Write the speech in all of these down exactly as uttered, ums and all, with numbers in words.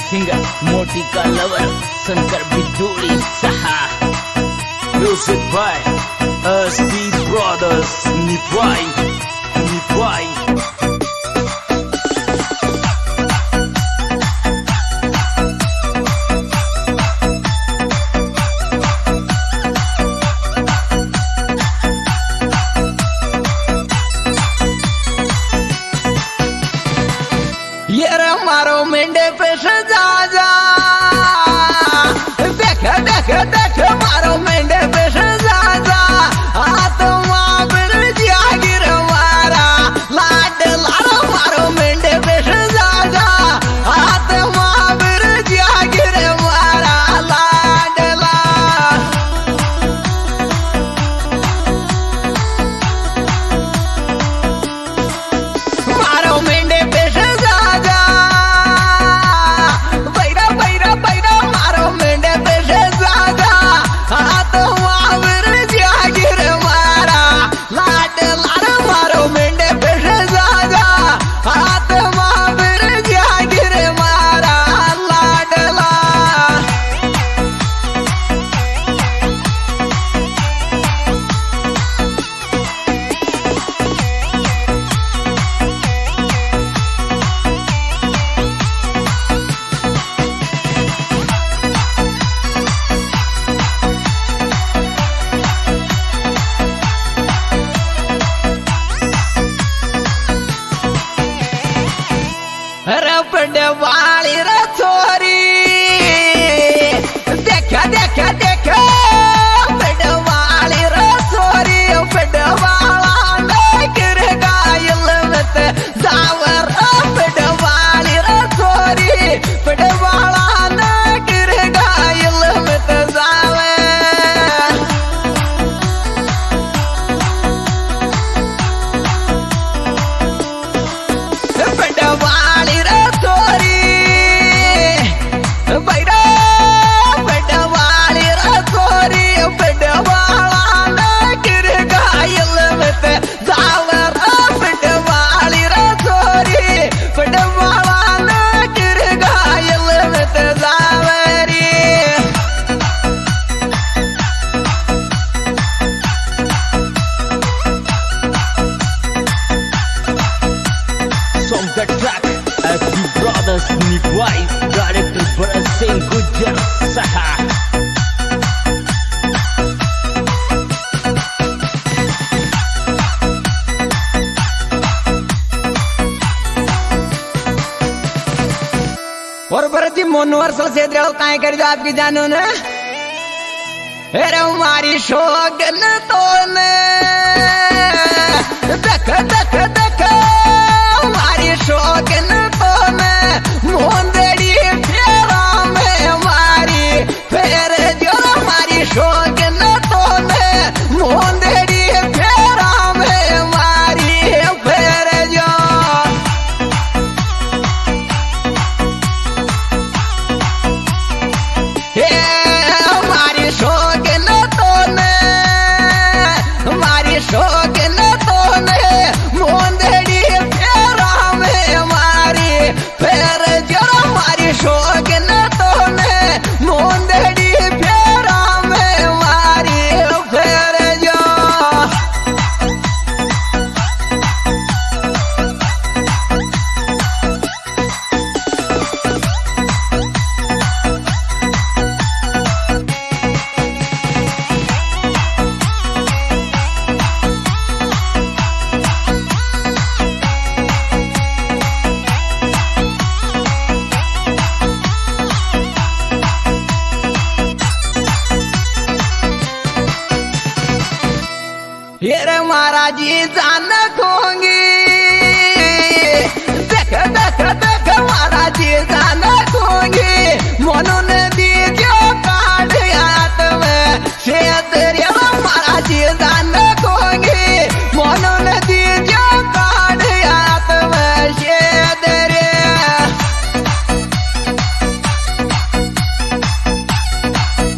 Singer मोटी का lover Shankar Bidhuri सहा म्यूजिक बाय एसपी ब्रदर्स निभाई निभाई मारो मेंढे पे सजा जा देख देख देख मारो मेंढे पे सजा जा हाथ मार जागिर मारा लाड लारो मारो मेंढे पे सजा जा हाथ मार जागिर मारा लाड ला मारो मेंढे पे सजा जा रपड़ वाली रसोरी देखा देखा देखा पेड़ वाली रसोरी पेड़ वाला गिर गायल मत जावर पेड़ वाली रसोरी पेड़ वाला गिर गायल मत जावर पेड़ वाली Brothers निभाई डायरेक्टर भरत सिंह गुज्जर सहा और भरत जी मोनवर्सल से द्रव काय कर जो आपकी जानो ने अरे हमारी शोगन तो ने देख देख देख हमारी शोगन तो ने मोंदड़ी फेरा में हमारी फेर जो हमारी शोगन तो ने मोंदड़ी फेरा में हमारी फेर जो हमारी शोगन तो ने हमारी शोगन तो ने मोंदड़ी फेरा में हमारी फेर जो हमारी शोगन तो ने मोंदड़ी फेरा में हमारी फेर जो ये महाराज जी जान खोंगी देख देख देख महाराज जी जान खोंगी मनो ने दी जो काट हाथ में शेतरिया महाराज जी जान खोंगी मनो ने दी जो काट हाथ में शेतरिया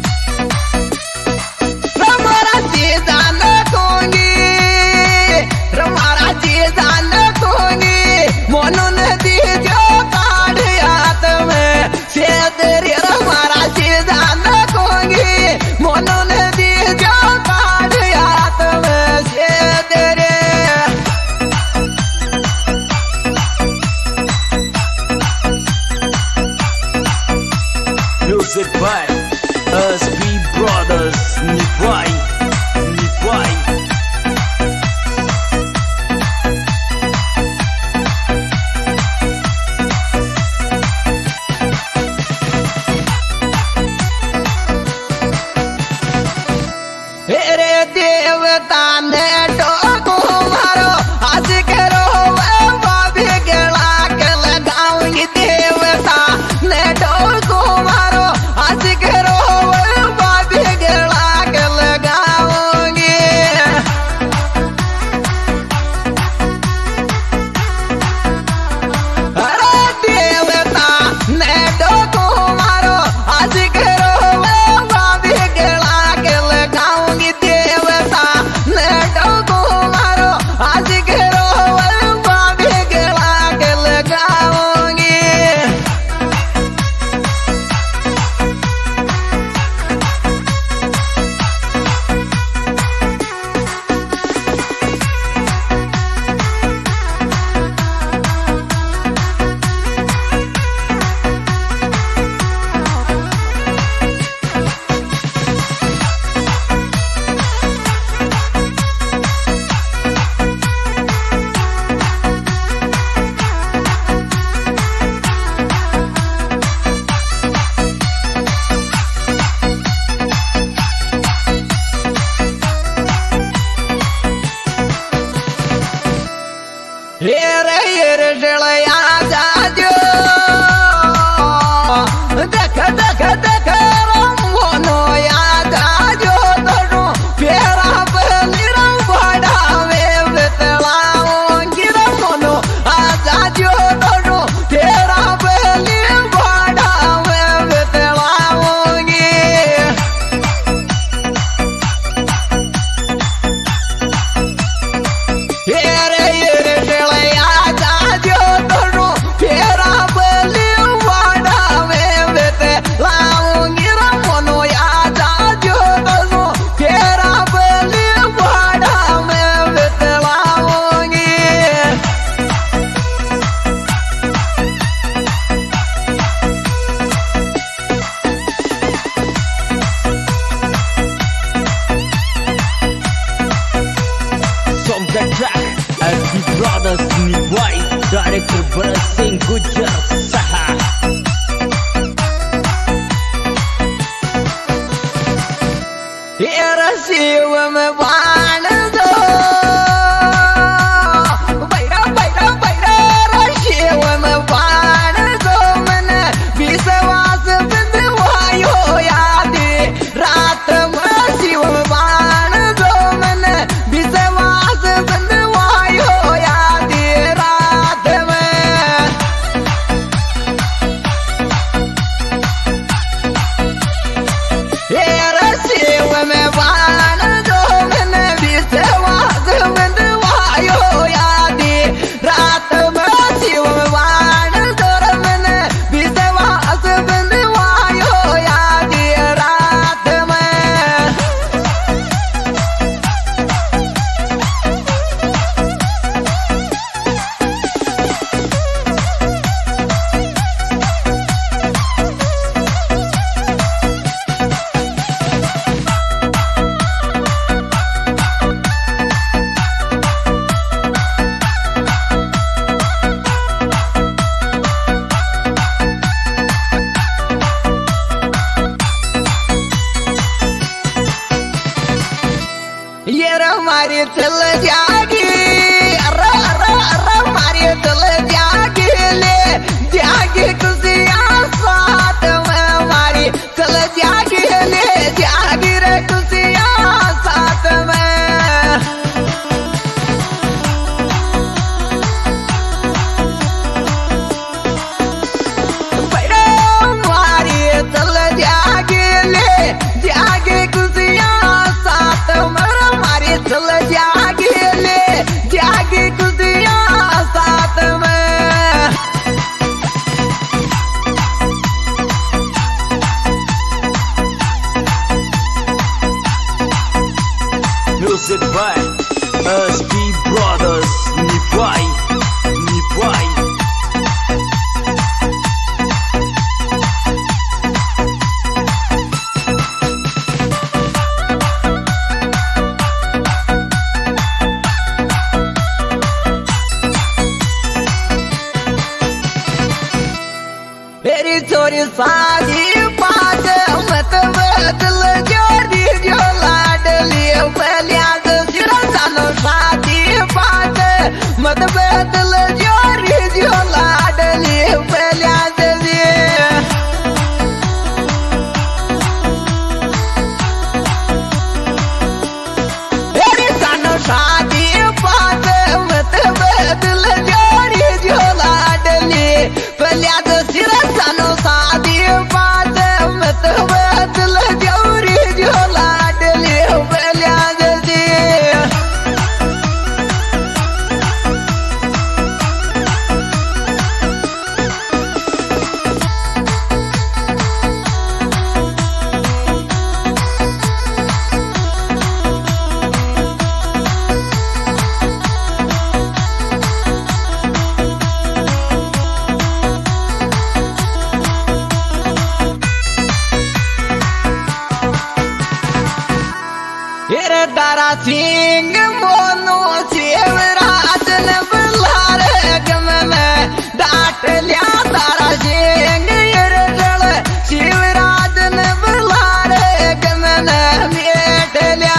महाराज जी जान खोंगी Music by S B Brothers. Nipai, Nipai. रे देवता ने टोको मारो आज करो बाबी गला के लगाऊंगी देवता ने टोको मारो आज करो बाबी गला के लगाऊंगी अरे देवता ने टोको मारो आज करो बाबी गला के लगाऊंगी देवता ने टोको मारो आज करो बाबी गला के लगाऊंगी हेरे हेरे डलया जाजो देख देख देख रंगोनो या जाजो तनु पेरा बलिरा बढ़ावे बेतलाओ गिरमोनो आ जाजो तनु पेरा बलि बढ़ावे बेतलाओगी हेरे हेरे डलया जाजो तनु पेरा बलि बढ़ावे बेतलाओगी रमोनो या जाजो तनु पेरा बलि बढ़ावे बेतलाओगी Song the track S B Brothers. Nipai, Director Bharat Singh Gujjar Saha. हेरा शिव में बाण दो बैरा बैरा बैरा रा शिव में बाण दो मैंने विश्वास बिंदवायो यादी रात में शिव में बाण दो मैंने विश्वास बिंदवायो यादी रात में हेरा शिव में बाण दो मैंने विश्वास बिंदवायो यादी रात में शिव में बाण दो मैंने विश्वास बिंदवायो यादी रात में ये हमारी चल जागी अरे अरे अरे हमारी चल जागी ले जागी खुशियाँ साथ में हमारी चल जागी ले जागी रे खुशियाँ साथ में बैरा हमारी चल जागी ले जागी खुशियाँ साथ में हमारी चल जागी ले जागी खुशियाँ साथ में Music by S B Brothers. Nipai, Nipai. तेरी चोरी सादी पाँच मत बदल जोड़ी जो लाडली पहलियाज सिरा जानो शादी पाँच मत बदल जोड़ी जो लाडली पहलियाज जी तेरी जानो शादी पाँच मत बदल जोड़ी जो लाडली पहलियाज सिरा जानो शादी पाँच मत बदल जोड़ी जो लाडली पहलियाज जी हेरे दारा सिंह मोनो शिवराज ने बुलारे गमन डाट लिया दारा सिंह हेरे जल शिवराज ने बुलारे गमन मेट लिया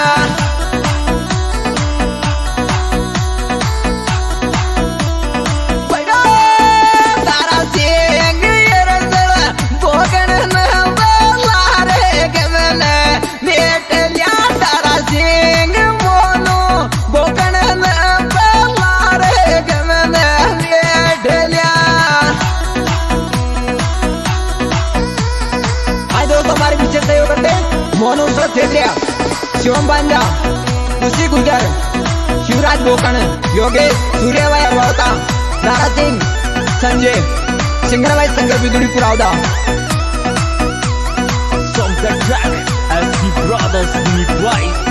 दारा सिंह हेरे जल भोगन ने बुलारे गमन मेट लिया तारा सिंह मोनो बोकन बलारे गमन ढलिया। हाय दोस्तों हमारे पीछे सहयोग करते मोनू सर थेलिया शिवम बांजा खुशी गुजर शिवराज बोकन योगेश सूर्यभाई अरवावता दारा सिंह संजय सिंगरभाई संगर Bidhuri पुरावदा From the track, S D Brothers Need Wise.